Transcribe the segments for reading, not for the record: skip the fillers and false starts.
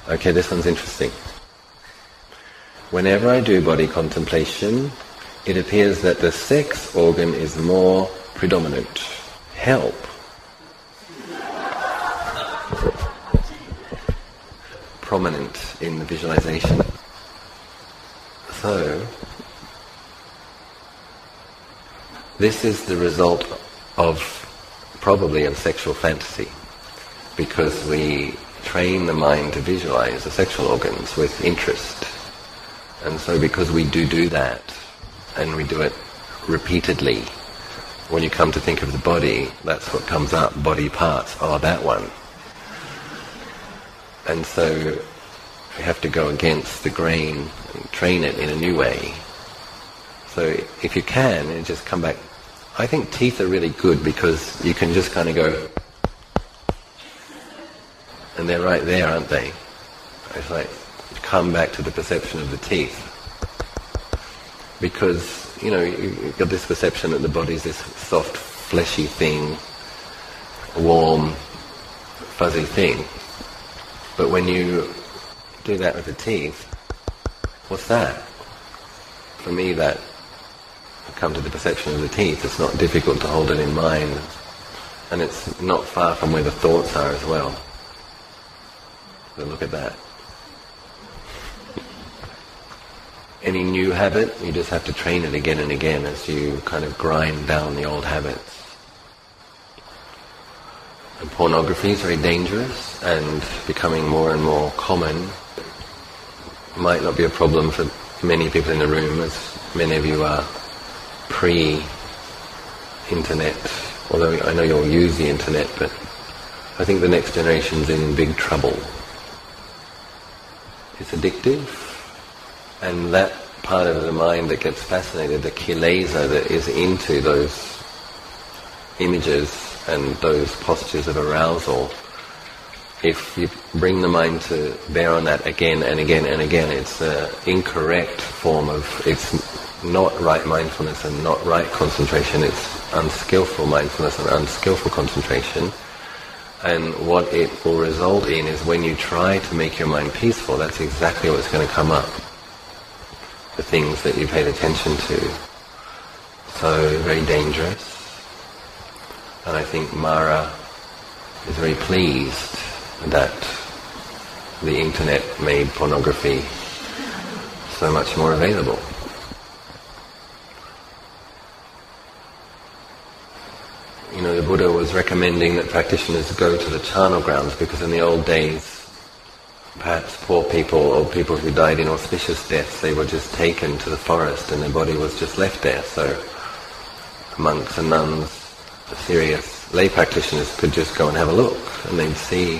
Okay, this one's interesting. Whenever I do body contemplation, it appears that the sex organ is more predominant. Help. Prominent in the visualization. So, this is the result of, probably, of sexual fantasy, because we train the mind to visualize the sexual organs with interest. And so because we do that, and we do it repeatedly, when you come to think of the body, that's what comes up, body parts, that one. And so we have to go against the grain and train it in a new way. So if you can, and just come back. I think teeth are really good because you can just kind of go, and they're right there, aren't they? It's like, come back to the perception of the teeth. Because, you've got this perception that the body's this soft, fleshy thing, warm, fuzzy thing. But when you do that with the teeth, what's that? For me, that come to the perception of the teeth, it's not difficult to hold it in mind. And it's not far from where the thoughts are as well. So look at that. Any new habit, you just have to train it again and again as you kind of grind down the old habits. And pornography is very dangerous and becoming more and more common. Might not be a problem for many people in the room, as many of you are pre-internet, although I know you'll use the internet, but I think the next generation's in big trouble. It's addictive, and that part of the mind that gets fascinated, the kilesa that is into those images and those postures of arousal, if you bring the mind to bear on that again and again and again, it's an incorrect form of, it's not right mindfulness and not right concentration, it's unskillful mindfulness and unskillful concentration. And what it will result in is when you try to make your mind peaceful, that's exactly what's going to come up. The things that you paid attention to. So, very dangerous. And I think Mara is very pleased that the internet made pornography so much more available. The Buddha was recommending that practitioners go to the charnel grounds because in the old days, perhaps poor people or people who died in auspicious deaths, they were just taken to the forest and their body was just left there. So monks and nuns, serious lay practitioners could just go and have a look and they'd see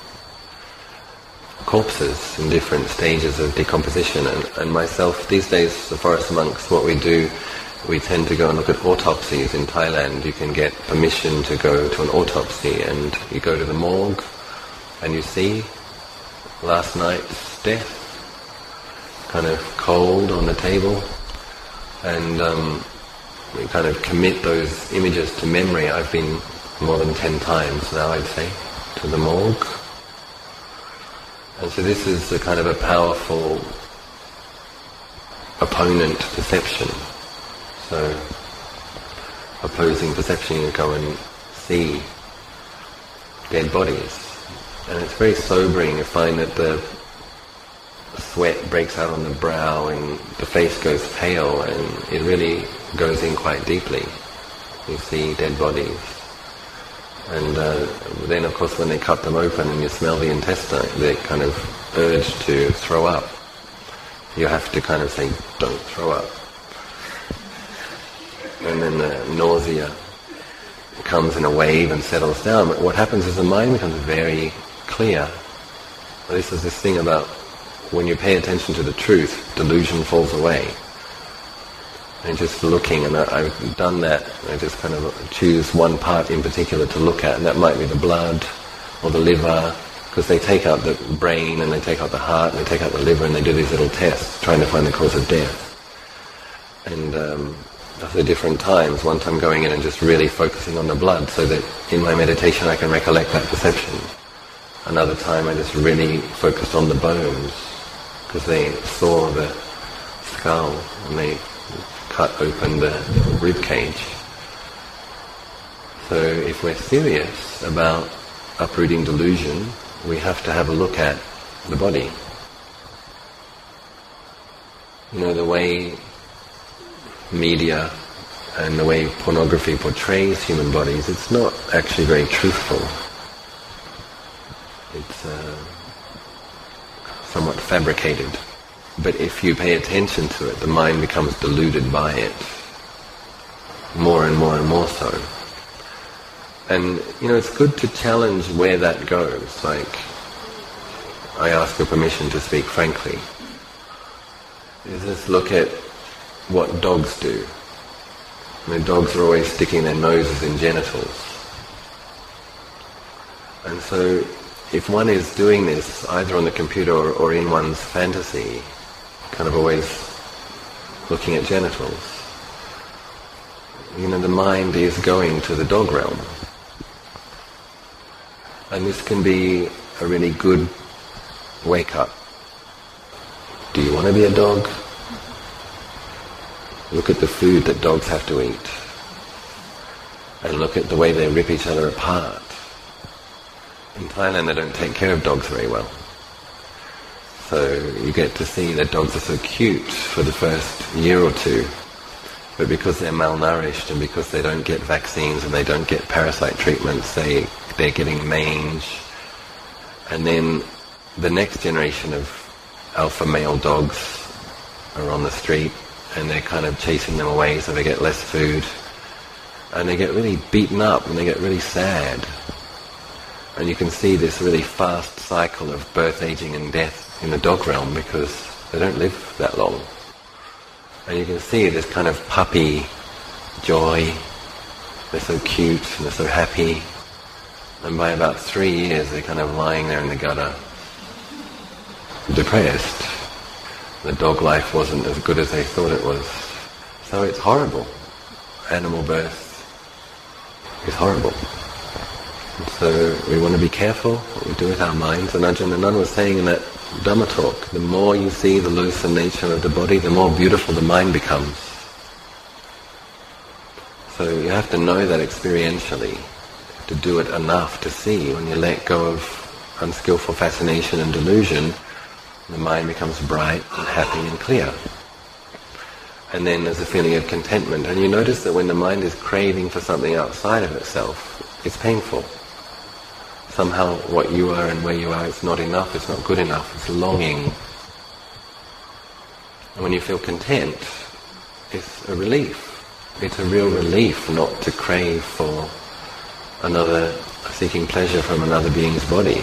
corpses in different stages of decomposition. And myself, these days, the forest monks, what we do, we tend to go and look at autopsies in Thailand. You can get permission to go to an autopsy and you go to the morgue and you see last night's death, kind of cold on the table, and we kind of commit those images to memory. I've been more than 10 times now, I'd say, to the morgue. And so this is a kind of a powerful opponent perception. So, opposing perception, you go and see dead bodies. And it's very sobering. You find that the sweat breaks out on the brow and the face goes pale, and it really goes in quite deeply. You see dead bodies. And then, of course, when they cut them open and you smell the intestine, they kind of urge to throw up. You have to kind of say, don't throw up. And then the nausea comes in a wave and settles down. But what happens is the mind becomes very clear. This is this thing about when you pay attention to the truth, delusion falls away. And just looking, and I've done that, I just kind of choose one part in particular to look at, and that might be the blood or the liver, because they take out the brain and they take out the heart and they take out the liver and they do these little tests trying to find the cause of death. And after different times, one time going in and just really focusing on the blood so that in my meditation I can recollect that perception. Another time I just really focused on the bones, because they saw the skull and they cut open the rib cage. So if we're serious about uprooting delusion, we have to have a look at the body. You know, the way media and the way pornography portrays human bodies, it's not actually very truthful. It's somewhat fabricated. But if you pay attention to it, the mind becomes deluded by it. More and more and more so. And, you know, it's good to challenge where that goes. Like, I ask your permission to speak frankly. Just look at what dogs do. I mean, dogs are always sticking their noses in genitals. And so, if one is doing this either on the computer or in one's fantasy, kind of always looking at genitals, you know, the mind is going to the dog realm. And this can be a really good wake-up. Do you want to be a dog? Look at the food that dogs have to eat. And look at the way they rip each other apart. In Thailand they don't take care of dogs very well. So you get to see that dogs are so cute for the first year or two. But because they're malnourished and because they don't get vaccines and they don't get parasite treatments, they're getting mange. And then the next generation of alpha male dogs are on the street and they're kind of chasing them away so they get less food. And they get really beaten up and they get really sad. And you can see this really fast cycle of birth, aging and death in the dog realm because they don't live that long. And you can see this kind of puppy joy. They're so cute and they're so happy. And by about 3 years they're kind of lying there in the gutter, depressed. The dog life wasn't as good as they thought it was. So it's horrible. Animal birth is horrible. And so we want to be careful what we do with our minds. And Ajahn Anan was saying in that Dhamma talk, the more you see the loathsome nature of the body, the more beautiful the mind becomes. So you have to know that experientially, to do it enough to see when you let go of unskillful fascination and delusion, the mind becomes bright and happy and clear. And then there's a feeling of contentment. And you notice that when the mind is craving for something outside of itself, it's painful. Somehow what you are and where you are, it's not enough, it's not good enough, it's longing. And when you feel content, it's a relief. It's a real relief not to crave for seeking pleasure from another being's body.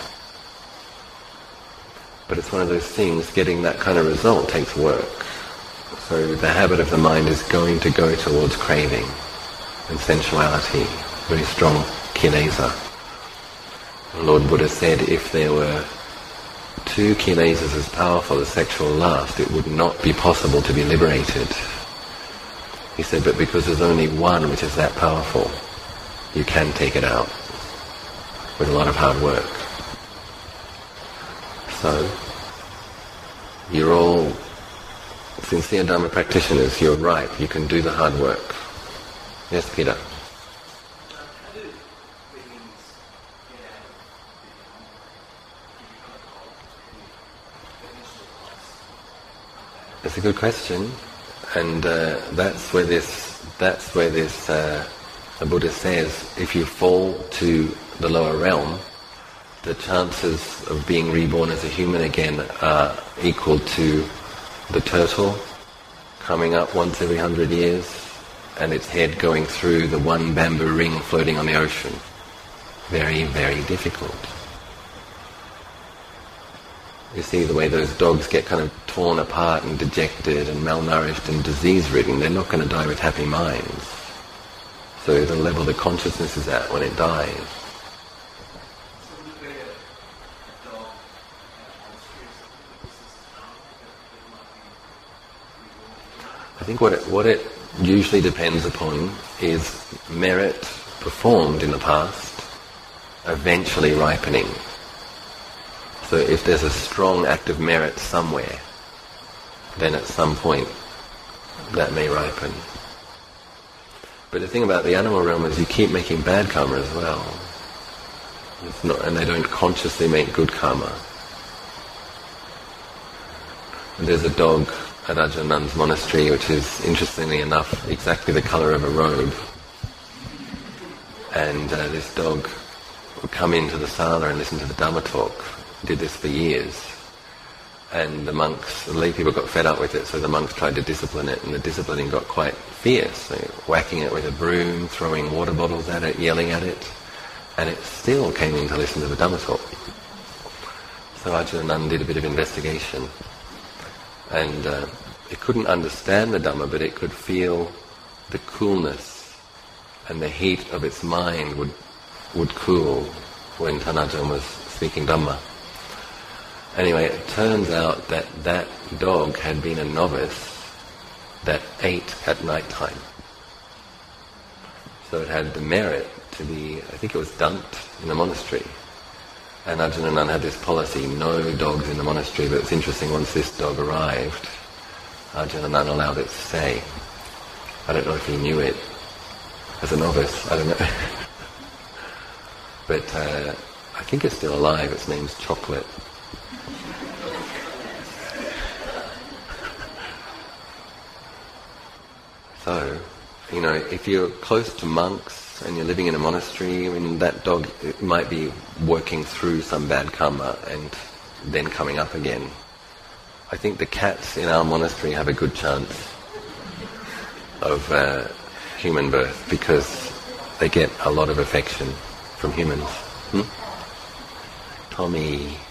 But it's one of those things, getting that kind of result takes work. So the habit of the mind is going to go towards craving and sensuality, very strong kilesa. Lord Buddha said if there were 2 kilesas as powerful as sexual lust, it would not be possible to be liberated. He said, but because there's only one which is that powerful, you can take it out with a lot of hard work. So, you're all sincere Dharma practitioners, you're right, you can do the hard work. Yes, Peter? It's a good question, and that's where the Buddha says, if you fall to the lower realm, the chances of being reborn as a human again are equal to the turtle coming up once every 100 years and its head going through the one bamboo ring floating on the ocean. Very, very difficult. You see the way those dogs get kind of torn apart and dejected and malnourished and disease-ridden, they're not going to die with happy minds. So the level the consciousness is at when it dies. I think what it usually depends upon is merit performed in the past, eventually ripening So if there's a strong act of merit somewhere, then at some point that may ripen. But the thing about the animal realm is you keep making bad karma as well. It's not, and they don't consciously make good karma. And there's a dog at Ajahn monastery which is, interestingly enough, exactly the colour of a robe. And this dog would come into the sala and listen to the Dhamma talk. Did this for years. And the lay people got fed up with it, so the monks tried to discipline it, and the disciplining got quite fierce. They were whacking it with a broom, throwing water bottles at it, yelling at it, and it still came in to listen to the Dhamma talk. So Ajahn did a bit of investigation, and it couldn't understand the Dhamma, but it could feel the coolness and the heat of its mind would cool when Ajahn was speaking Dhamma. Anyway, it turns out that that dog had been a novice that ate at night time. So it had the merit to be, I think it was dumped in the monastery. And Ajahn had this policy, no dogs in the monastery, but it's interesting, once this dog arrived, Ajahn allowed it to stay. I don't know if he knew it as a novice, I don't know. But I think it's still alive, its name's Chocolate. So, if you're close to monks and you're living in a monastery, that dog might be working through some bad karma and then coming up again. I think the cats in our monastery have a good chance of human birth because they get a lot of affection from humans. Tommy.